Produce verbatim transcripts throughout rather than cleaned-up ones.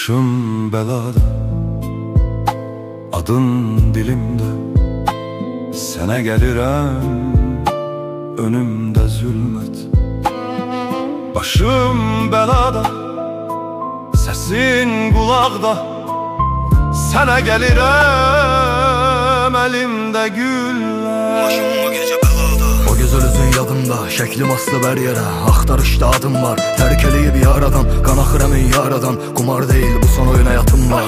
Başım belada, adın dilimde. Sene gelirəm, önümde zulmet. Başım belada, sesin kulakta. Sene gelirəm, elimde güller. Başım o gece belada. O güzel üzün yadımda, şeklim aslı her yere. Axtarışda adım var, terk eləyib yaradan. Qan axır əmin yaradan, qumar değil bu son oyuna yatım var.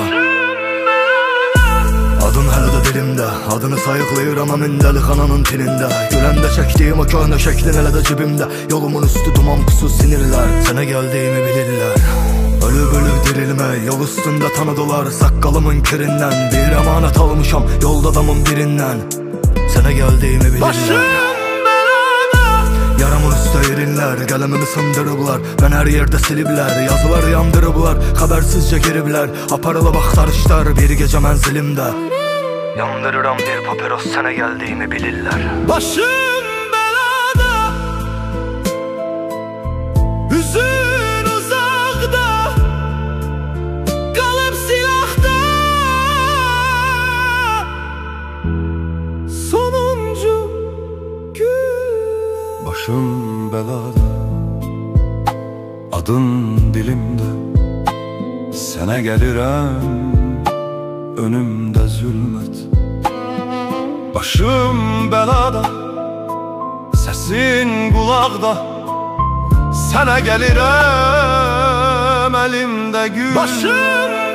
Adın hələ də dilimdə, adını sayıqlayıram əmin dəlixananın tilində. Güləndə çəkdiyim o köhnə şəklin hələ də cibimdə. Yolumun üstü duman pusu sinirlər, sənə gəldiyimi bilirlər. Ölüb ölüb dirilmək, yol üstündə tanıdılar saqqalımın kirindən. Bir əmanət almışam, yolda adamın birindən. Sənə gəldiyimi bilirlər. Yaramın üstə yerinlər, qələmimi sındırıblar. Mən hər yerdə siliblər, yazıları yandırıblar. Xəbərsizcə giriblər, aparılıb axtarışlar bir gecə mənzilimdə. Yandırıram bir papiros, sənə gəldiyimi bilirlər. Başım belada, hüzün uzaqda, qalıb silahda. Sonuncu gün. Başım belada, adın dilimde. Sene gelirəm, önümde zulmet. Başım belada, sesin kulakta. Sene gelirəm, elimde gül. Başım